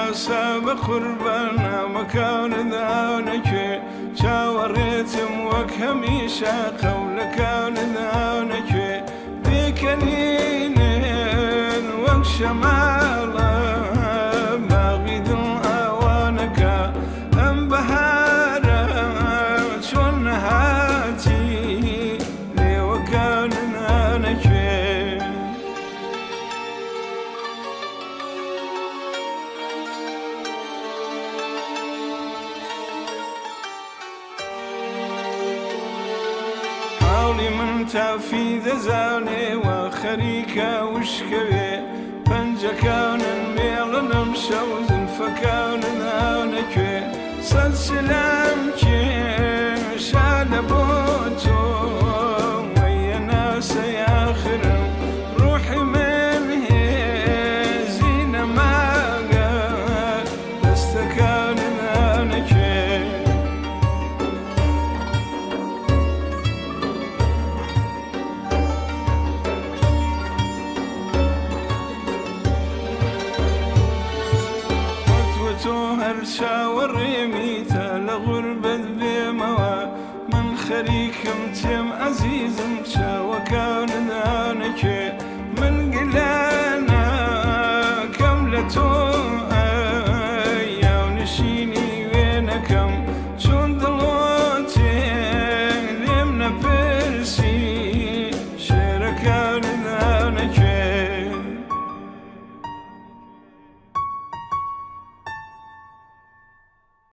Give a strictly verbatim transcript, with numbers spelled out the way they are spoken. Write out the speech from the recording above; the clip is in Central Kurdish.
ساب قربانا مكان ذانك شاوريتم وكميشا قولك ذانك بكنين وكشمالا باغد اوانك ام بهارا شون هاتي لي وكان ذانك من تافي ذزاني وخريكا وشكوي بنجا كان الميل نمشوز فكان ذانكوي سلسلامك شال بوتو ويا ناس يا خرم روحي من هي زينة ما قال بس كان ذانكوي هرشا وريميتا لغربة بموا من خريك متيم عزيز مشا وكان ذانك